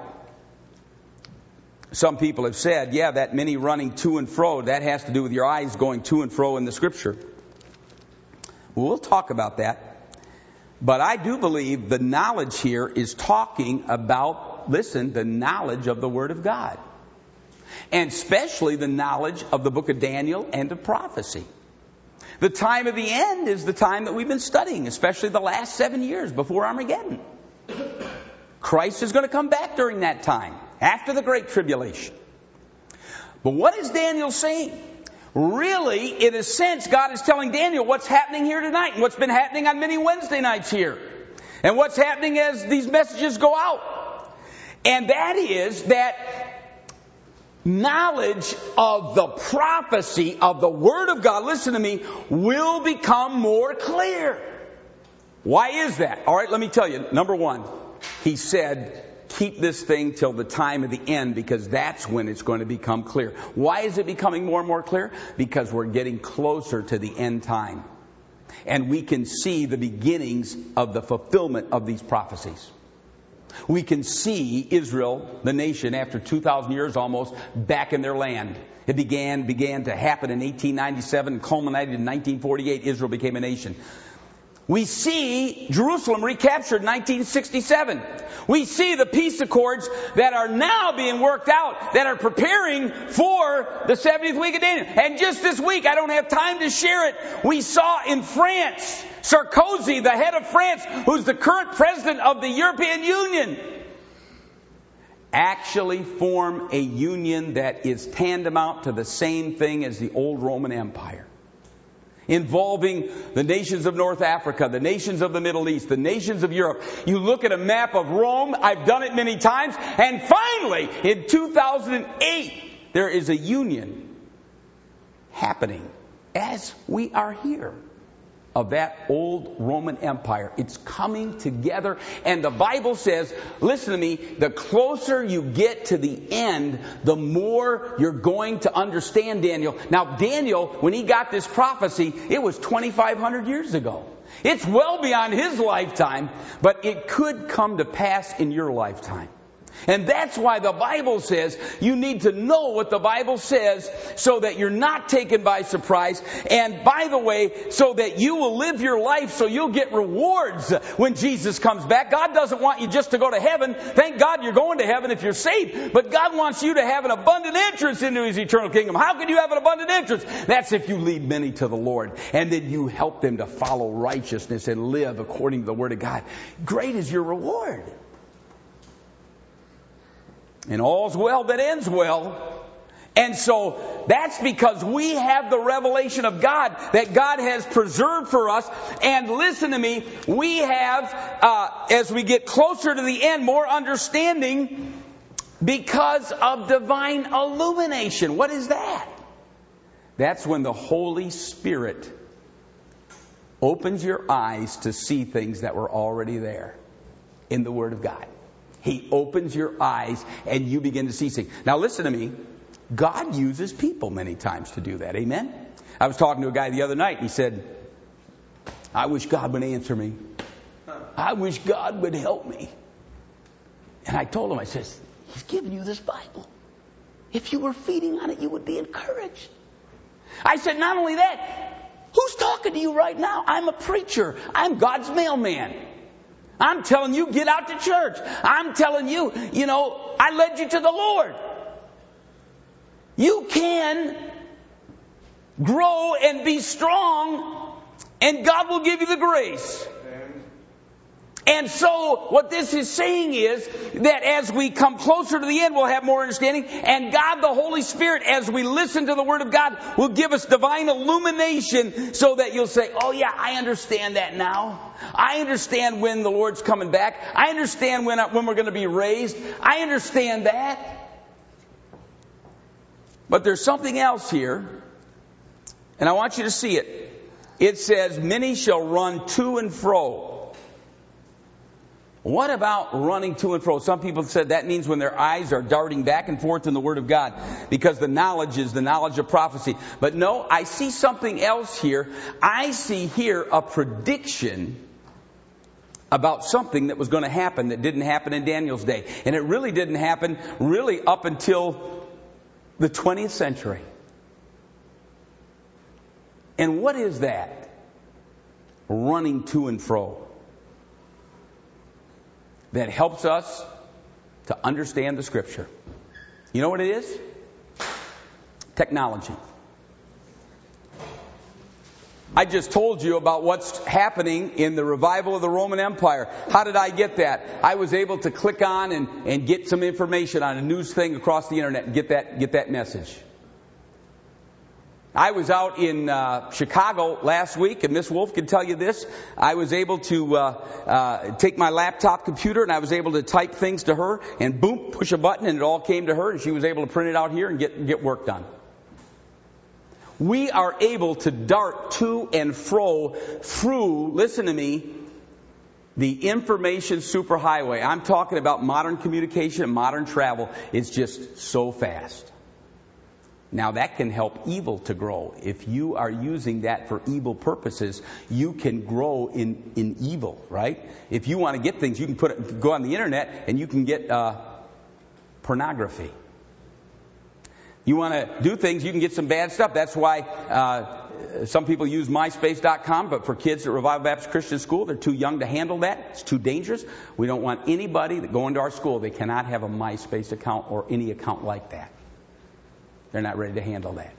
some people have said, yeah, that many running to and fro, that has to do with your eyes going to and fro in the Scripture. Well, we'll talk about that. But I do believe the knowledge here is talking about, listen, the knowledge of the Word of God. And especially the knowledge of the book of Daniel and of prophecy. The time of the end is the time that we've been studying, especially the last seven years before Armageddon. Christ is going to come back during that time, after the Great Tribulation. But what is Daniel saying? Really, in a sense, God is telling Daniel what's happening here tonight and what's been happening on many Wednesday nights here. And what's happening as these messages go out. And that is that knowledge of the prophecy of the Word of God, listen to me, will become more clear. Why is that? All right, let me tell you. Number one, He said, keep this thing till the time of the end, because that's when it's going to become clear. Why is it becoming more and more clear? Because we're getting closer to the end time. And we can see the beginnings of the fulfillment of these prophecies. We can see Israel, the nation, after two thousand years almost, back in their land. It began began to happen in eighteen ninety-seven and culminated in nineteen forty-eight. Israel became a nation. We see Jerusalem recaptured in nineteen sixty-seven. We see the peace accords that are now being worked out, that are preparing for the seventieth week of Daniel. And just this week, I don't have time to share it, we saw in France, Sarkozy, the head of France, who's the current president of the European Union, actually form a union that is tantamount to the same thing as the old Roman Empire, involving the nations of North Africa, the nations of the Middle East, the nations of Europe. You look at a map of Rome, I've done it many times, and finally, in two thousand eight, there is a union happening as we are here of that old Roman Empire. It's coming together. And the Bible says, listen to me, the closer you get to the end, the more you're going to understand Daniel. Now, Daniel, when he got this prophecy, it was twenty-five hundred years ago. It's well beyond his lifetime, but it could come to pass in your lifetime. And that's why the Bible says you need to know what the Bible says so that you're not taken by surprise. And by the way, so that you will live your life so you'll get rewards when Jesus comes back. God doesn't want you just to go to heaven. Thank God you're going to heaven if you're saved. But God wants you to have an abundant entrance into His eternal kingdom. How can you have an abundant entrance? That's if you lead many to the Lord. And then you help them to follow righteousness and live according to the Word of God. Great is your reward. And all's well that ends well. And so that's because we have the revelation of God that God has preserved for us. And listen to me, we have, uh, as we get closer to the end, more understanding because of divine illumination. What is that? That's when the Holy Spirit opens your eyes to see things that were already there in the Word of God. He opens your eyes and you begin to see things. Now listen to me. God uses people many times to do that. Amen? I was talking to a guy the other night and he said, I wish God would answer me. I wish God would help me. And I told him, I said, He's given you this Bible. If you were feeding on it, you would be encouraged. I said, not only that, who's talking to you right now? I'm a preacher. I'm God's mailman. I'm telling you, get out to church. I'm telling you, you know, I led you to the Lord. You can grow and be strong, and God will give you the grace. And so what this is saying is that as we come closer to the end, we'll have more understanding. And God, the Holy Spirit, as we listen to the Word of God, will give us divine illumination so that you'll say, oh yeah, I understand that now. I understand when the Lord's coming back. I understand when, when we're going to be raised. I understand that. But there's something else here, and I want you to see it. It says, many shall run to and fro. What about running to and fro? Some people said that means when their eyes are darting back and forth in the Word of God, because the knowledge is the knowledge of prophecy. But no, I see something else here. I see here a prediction about something that was going to happen that didn't happen in Daniel's day. And it really didn't happen really up until the twentieth century. And what is that? Running to and fro. That helps us to understand the Scripture. You know what it is? Technology. I just told you about what's happening in the revival of the Roman Empire. How did I get that? I was able to click on and, and get some information on a news thing across the internet and get that, get that message. I was out in uh, Chicago last week, and Miss Wolf can tell you this. I was able to uh, uh, take my laptop computer, and I was able to type things to her, and boom, push a button, and it all came to her, and she was able to print it out here and get get work done. We are able to dart to and fro through, listen to me, the information superhighway. I'm talking about modern communication and modern travel. It's just so fast. Now that can help evil to grow. If you are using that for evil purposes, you can grow in, in evil, right? If you want to get things, you can put it, go on the internet and you can get uh, pornography. You want to do things, you can get some bad stuff. That's why uh, some people use MySpace dot com, but for kids at Revival Baptist Christian School, they're too young to handle that. It's too dangerous. We don't want anybody that go into our school, they cannot have a MySpace account or any account like that. They're not ready to handle that.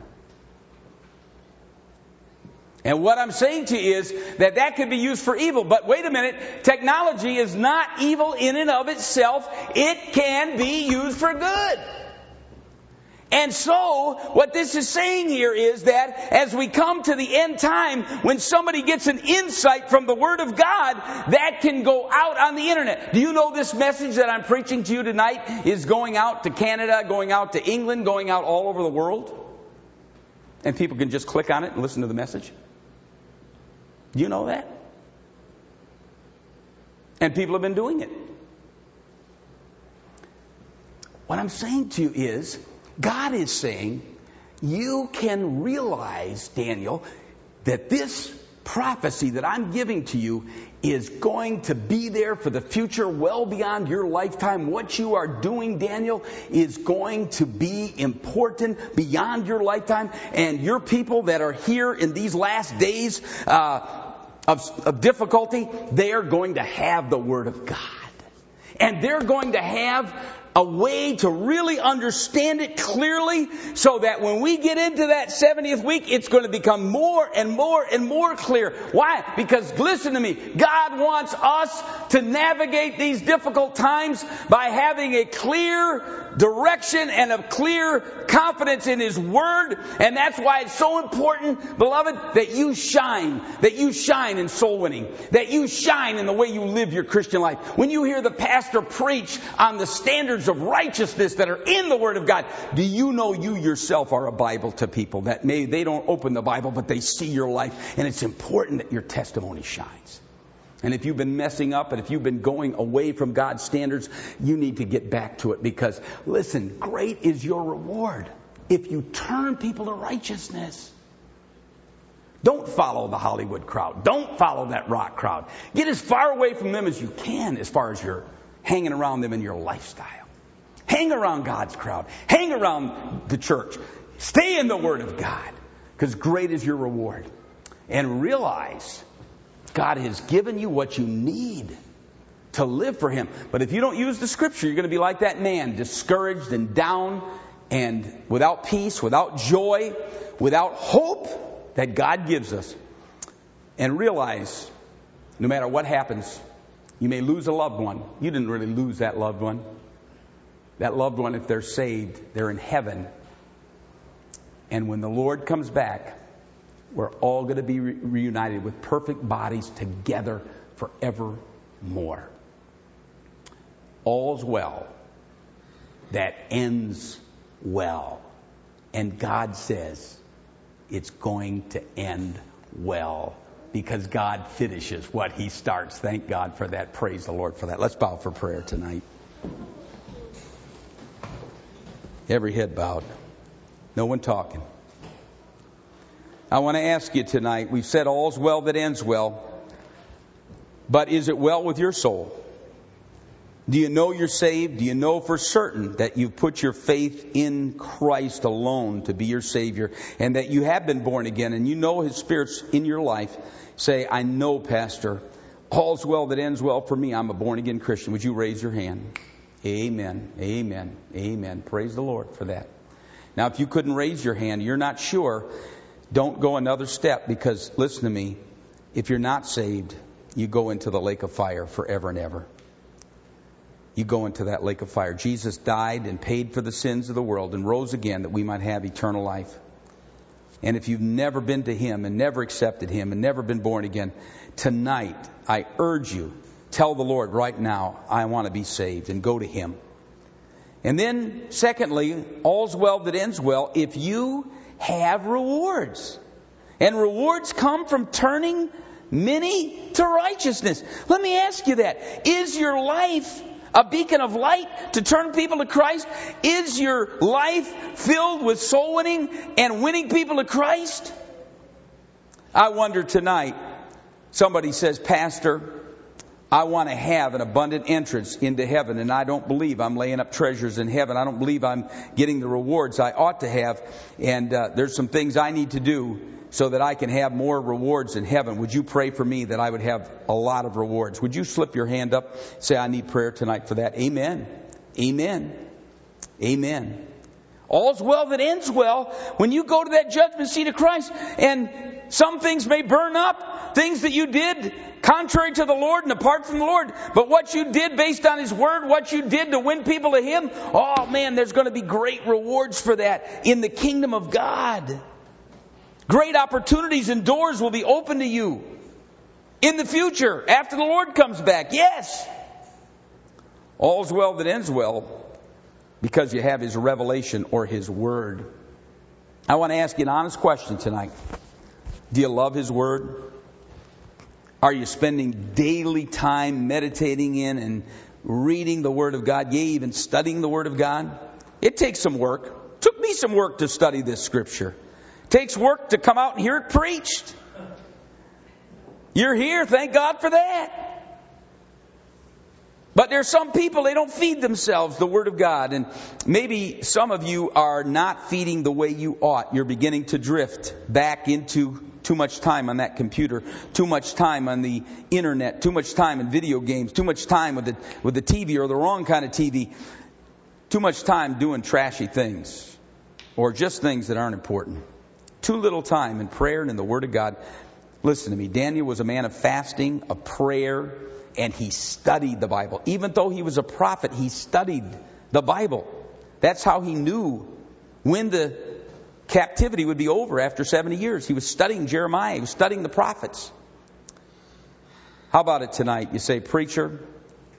And what I'm saying to you is that that could be used for evil. But wait a minute, technology is not evil in and of itself. It can be used for good. And so, what this is saying here is that as we come to the end time, when somebody gets an insight from the Word of God, that can go out on the internet. Do you know this message that I'm preaching to you tonight is going out to Canada, going out to England, going out all over the world? And people can just click on it and listen to the message. Do you know that? And people have been doing it. What I'm saying to you is, God is saying, you can realize, Daniel, that this prophecy that I'm giving to you is going to be there for the future, well beyond your lifetime. What you are doing, Daniel, is going to be important beyond your lifetime. And your people that are here in these last days uh, of, of difficulty, they are going to have the Word of God. And they're going to have a way to really understand it clearly so that when we get into that seventieth week, it's going to become more and more and more clear. Why? Because listen to me, God wants us to navigate these difficult times by having a clear direction and a clear confidence in His Word. And that's why it's so important, beloved, that you shine, that you shine in soul winning, that you shine in the way you live your Christian life. When you hear the pastor preach on the standards standards of righteousness that are in the Word of God. Do you know you yourself are a Bible to people that may, they don't open the Bible, but they see your life, and it's important that your testimony shines. And if you've been messing up and if you've been going away from God's standards, you need to get back to it, because, listen, great is your reward if you turn people to righteousness. Don't follow the Hollywood crowd. Don't follow that rock crowd. Get as far away from them as you can as far as you're hanging around them in your lifestyle. Hang around God's crowd. Hang around the church. Stay in the Word of God, because great is your reward. And realize God has given you what you need to live for Him. But if you don't use the Scripture, you're going to be like that man, discouraged and down and without peace, without joy, without hope that God gives us. And realize, no matter what happens, you may lose a loved one. You didn't really lose that loved one. That loved one, if they're saved, they're in heaven. And when the Lord comes back, we're all going to be re- reunited with perfect bodies together forevermore. All's well that ends well. And God says it's going to end well, because God finishes what He starts. Thank God for that. Praise the Lord for that. Let's bow for prayer tonight. Every head bowed. No one talking. I want to ask you tonight, we've said all's well that ends well, but is it well with your soul? Do you know you're saved? Do you know for certain that you've put your faith in Christ alone to be your Savior, and that you have been born again, and you know His Spirit's in your life? Say, I know, Pastor, all's well that ends well for me. I'm a born again Christian. Would you raise your hand? Amen. Amen. Amen. Praise the Lord for that. Now, if you couldn't raise your hand, you're not sure, don't go another step, because listen to me, if you're not saved, you go into the lake of fire forever and ever. You go into that lake of fire. Jesus died and paid for the sins of the world and rose again that we might have eternal life. And if you've never been to Him and never accepted Him and never been born again, tonight I urge you, tell the Lord right now, I want to be saved, and go to Him. And then, secondly, all's well that ends well if you have rewards. And rewards come from turning many to righteousness. Let me ask you that. Is your life a beacon of light to turn people to Christ? Is your life filled with soul winning and winning people to Christ? I wonder tonight, somebody says, Pastor, I want to have an abundant entrance into heaven, and I don't believe I'm laying up treasures in heaven. I don't believe I'm getting the rewards I ought to have, and uh, there's some things I need to do so that I can have more rewards in heaven. Would you pray for me that I would have a lot of rewards? Would you slip your hand up? Say, I need prayer tonight for that. Amen. Amen. Amen. All's well that ends well. When you go to that judgment seat of Christ, and some things may burn up, things that you did contrary to the Lord and apart from the Lord, but what you did based on His Word, what you did to win people to Him, oh man, there's going to be great rewards for that in the kingdom of God. Great opportunities and doors will be open to you in the future after the Lord comes back. Yes. All's well that ends well because you have His revelation or His Word. I want to ask you an honest question tonight. Do you love His Word? Are you spending daily time meditating in and reading the Word of God? Yea, even studying the Word of God? It takes some work. It took me some work to study this Scripture. It takes work to come out and hear it preached. You're here, thank God for that. But there's some people, they don't feed themselves the Word of God. And maybe some of you are not feeding the way you ought. You're beginning to drift back into too much time on that computer, too much time on the internet, too much time in video games, too much time with the, with the T V or the wrong kind of T V, too much time doing trashy things or just things that aren't important. Too little time in prayer and in the Word of God. Listen to me. Daniel was a man of fasting, of prayer, and he studied the Bible. Even though he was a prophet, he studied the Bible. That's how he knew when the captivity would be over after seventy years. He was studying Jeremiah. He was studying the prophets. How about it tonight? You say, preacher,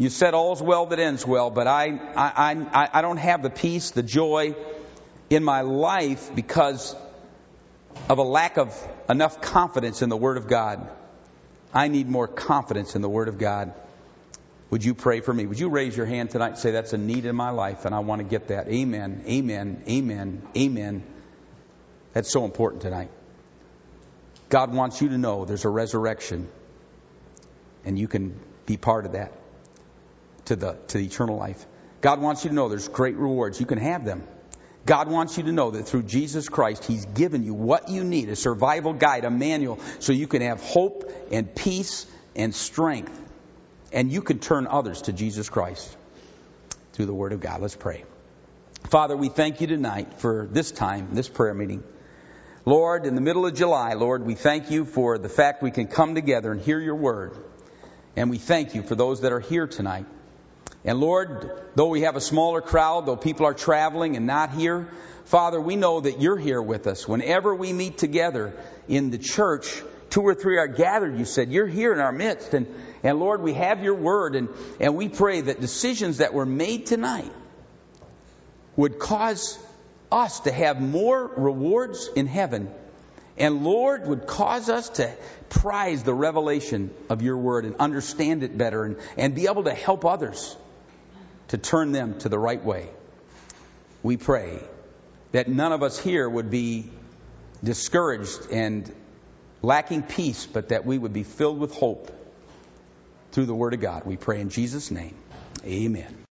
You said all's well that ends well, but I, I, I, I don't have the peace, the joy in my life because of a lack of enough confidence in the Word of God. I need more confidence in the Word of God. Would you pray for me? Would you raise your hand tonight and say, that's a need in my life and I want to get that. Amen, amen, amen, amen. That's so important tonight. God wants you to know there's a resurrection and you can be part of that to the to the eternal life. God wants you to know there's great rewards. You can have them. God wants you to know that through Jesus Christ, He's given you what you need, a survival guide, a manual, so you can have hope and peace and strength. And you can turn others to Jesus Christ through the Word of God. Let's pray. Father, we thank you tonight for this time, this prayer meeting. Lord, in the middle of July, Lord, we thank you for the fact we can come together and hear your Word. And we thank you for those that are here tonight. And Lord, though we have a smaller crowd, though people are traveling and not here, Father, we know that you're here with us. Whenever we meet together in the church, two or three are gathered, you said, you're here in our midst. And, and Lord, we have your word. And, and we pray that decisions that were made tonight would cause us to have more rewards in heaven. And Lord, would cause us to prize the revelation of your word and understand it better and, and be able to help others to turn them to the right way. We pray that none of us here would be discouraged and lacking peace, but that we would be filled with hope through the Word of God. We pray in Jesus' name. Amen.